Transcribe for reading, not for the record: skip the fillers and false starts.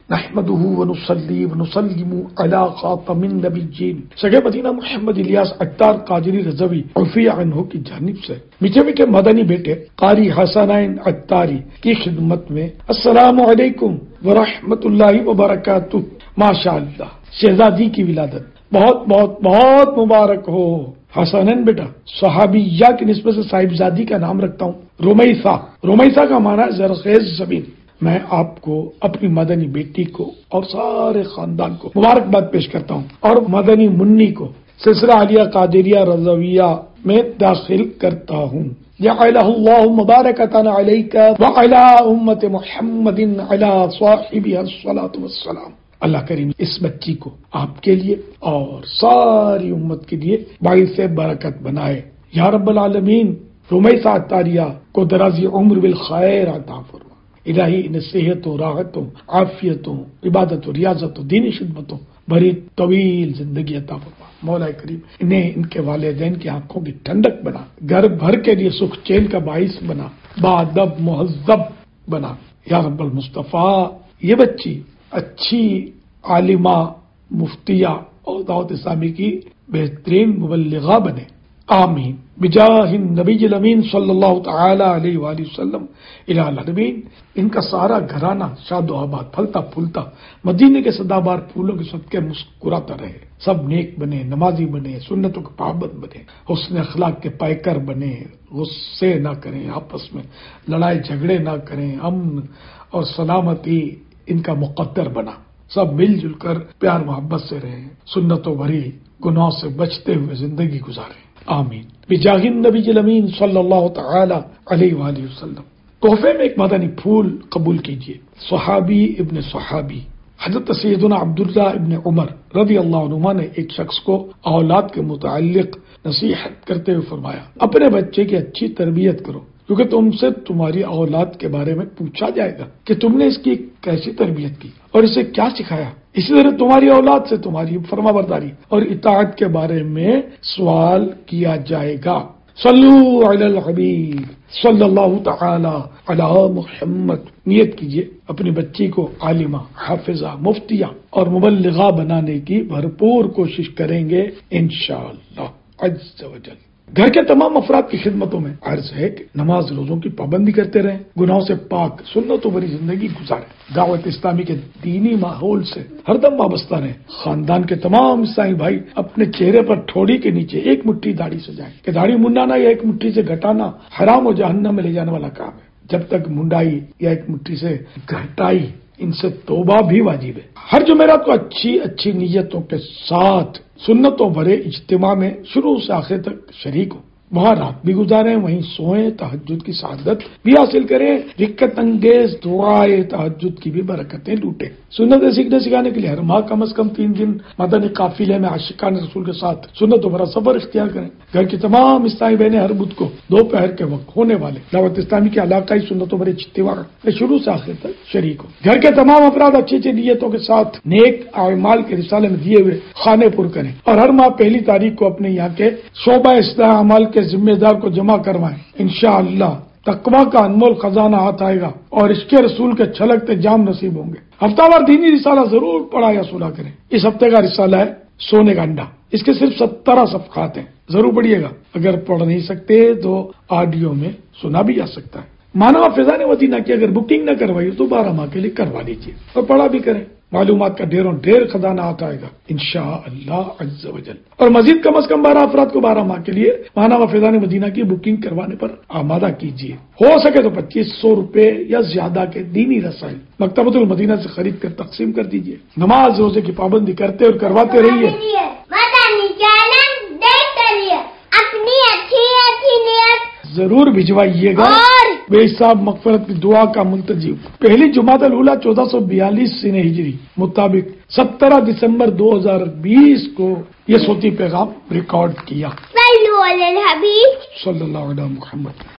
نحمده ونصلي ونسلم على خاتم النبیین سگے مدینہ محمد الیاس عطار قادری رضوی عفی عنہ کی جانب سے میٹھے میٹھے مدنی بیٹے قاری حسنین عطاری کی خدمت میں السلام علیکم ورحمۃ اللہ وبرکاتہ۔ ماشاء اللہ، شہزادی کی ولادت بہت بہت بہت مبارک ہو۔ حسنین بیٹا صحابیہ کی نسبت سے صاحبزادی کا نام رکھتا ہوں رمیثہ۔ رمیثہ کا معنی ہے زرخیز زمین۔ میں آپ کو اپنی مدنی بیٹی کو اور سارے خاندان کو مبارکباد پیش کرتا ہوں اور مدنی منی کو سلسلہ عالیہ قادریہ رضویہ میں داخل کرتا ہوں۔ جعلہ اللہ مبارکۃ علیک وعلی امت محمد علی صاحبہ الصلاۃ والسلام۔ اللہ کریم اس بچی کو آپ کے لیے اور ساری امت کے لیے باعث برکت بنائے یا رب العالمین۔ رمیثہ عطاریہ کو درازی عمر بالخیر عطا فرما۔ الہی انہیں صحتوں، راحتوں، عافیتوں، عبادت و ریاضت و دینی خدمتوں بڑی طویل زندگی عطا فرما۔ مولا کریم انہیں ان کے والدین کی آنکھوں کی ٹھنڈک بنا، گھر بھر کے لیے سکھ چین کا باعث بنا، باادب مہذب بنا یا رب المصطفیٰ۔ یہ بچی اچھی عالمہ، مفتیہ اور دعوت اسلامی کی بہترین مبلغہ بنے، آمین بجاہ النبی الامین صلی اللہ تعالی علیہ وآلہ وسلم۔ الہ العالمین ان کا سارا گھرانہ شاد و آباد، پھلتا پھولتا، مدینے کے سدا بار پھولوں کے صدقے مسکراتا رہے، سب نیک بنے، نمازی بنے، سنتوں کے پابند بنے، حسن اخلاق کے پیکر بنے، غصے نہ کریں، آپس میں لڑائی جھگڑے نہ کریں، امن اور سلامتی ان کا مقدر بنا، سب مل جل کر پیار محبت سے رہیں، سنتوں بھری گناہ سے بچتے ہوئے زندگی گزاریں، آمین بجاہ النبی الامین صلی اللہ تعالی علیہ وآلہ وسلم۔ تحفے میں ایک مدنی پھول قبول کیجیے۔ صحابی ابن صحابی حضرت سیدنا عبداللہ ابن عمر رضی اللہ عنہما نے ایک شخص کو اولاد کے متعلق نصیحت کرتے ہوئے فرمایا، اپنے بچے کی اچھی تربیت کرو، کیونکہ تم سے تمہاری اولاد کے بارے میں پوچھا جائے گا کہ تم نے اس کی کیسی تربیت کی اور اسے کیا سکھایا۔ اسی طرح تمہاری اولاد سے تمہاری فرما برداری اور اطاعت کے بارے میں سوال کیا جائے گا۔ صلو علی الحبیب صلی اللہ تعالی علی محمد۔ نیت کیجئے اپنی بچی کو عالمہ، حافظہ، مفتیہ اور مبلغہ بنانے کی بھرپور کوشش کریں گے انشاءاللہ عز و جل۔ گھر کے تمام افراد کی خدمتوں میں عرض ہے کہ نماز روزوں کی پابندی کرتے رہیں، گناہوں سے پاک سنتوں بھری زندگی گزاریں، دعوت اسلامی کے دینی ماحول سے ہر دم وابستہ رہیں۔ خاندان کے تمام عیسائی بھائی اپنے چہرے پر ٹھوڑی کے نیچے ایک مٹھی داڑھی سجائیں کہ داڑھی منڈانا یا ایک مٹھی سے گھٹانا حرام و جہنم میں لے جانے والا کام ہے۔ جب تک منڈائی یا ایک مٹھی سے گھٹائی ان سے توبہ بھی واجب ہے۔ ہر جمعرات کو اچھی نیتوں کے ساتھ سنتوں بھرے اجتماع میں شروع سے آخر تک شریک ہو، وہاں رات بھی گزاریں، وہیں سوئیں، تہجد کی سعادت بھی حاصل کریں، رکعت انگیز دعائے تہجد کی بھی برکتیں لوٹیں۔ سنتیں سیکھنے سکھانے کے لیے ہر ماہ کم از کم 3 دن مدنی قافلے میں عاشقان رسول کے ساتھ سنتوں بھرا سفر اختیار کریں۔ گھر کی تمام عیسائی بہنیں ہر بدھ کو دوپہر کے وقت ہونے والے دعوت اسلامی کے علاقائی سنتوں بھرے اجتماع میں شروع سے آخر تک شریک ہو۔ گھر کے تمام افراد اچھی نیتوں کے ساتھ نیک اعمال کے رسالے میں دیے ہوئے خانے پر کریں اور ہر ماہ پہلی تاریخ کو اپنے یہاں کے شعبہ اصلاح اعمال کے ذمہ دار کو جمع کروائیں۔ انشاءاللہ تقویٰ کا انمول خزانہ ہاتھ آئے گا اور اس کے رسول کے چھلکتے جام نصیب ہوں گے۔ ہفتہ وار دینی رسالہ ضرور پڑھا یا سنا کریں۔ اس ہفتے کا رسالہ ہے سونے کا انڈا۔ اس کے صرف 17 صفحات ہیں، ضرور پڑھیے گا۔ اگر پڑھ نہیں سکتے تو آڈیو میں سنا بھی جا سکتا ہے۔ مانا فیضان مدینہ کی اگر بکنگ نہ کروائی تو 12 ماہ کے لیے کروا لیجیے اور پڑھا بھی کریں۔ معلومات کا ڈھیر خزانہ آتا آئے گا انشاءاللہ عز و جل۔ اور مزید کم از کم 12 افراد کو 12 ماہ کے لیے مانا فیضان مدینہ کی بکنگ کروانے پر آمادہ کیجیے۔ ہو سکے تو 2500 روپے یا زیادہ کے دینی رسائل مکتبۃ المدینہ سے خرید کر تقسیم کر دیجیے۔ نماز روزے کی پابندی کرتے اور کرواتے رہیے۔ ضرور بھجوائیے گا۔ بے حساب مغفرت کی دعا کا منتجب پہلی جمعۃ الاولیٰ 1442 سنہ ہجری مطابق 17 دسمبر 2020 کو یہ صوتی پیغام ریکارڈ کیا۔ صلی اللہ علیہ محمد۔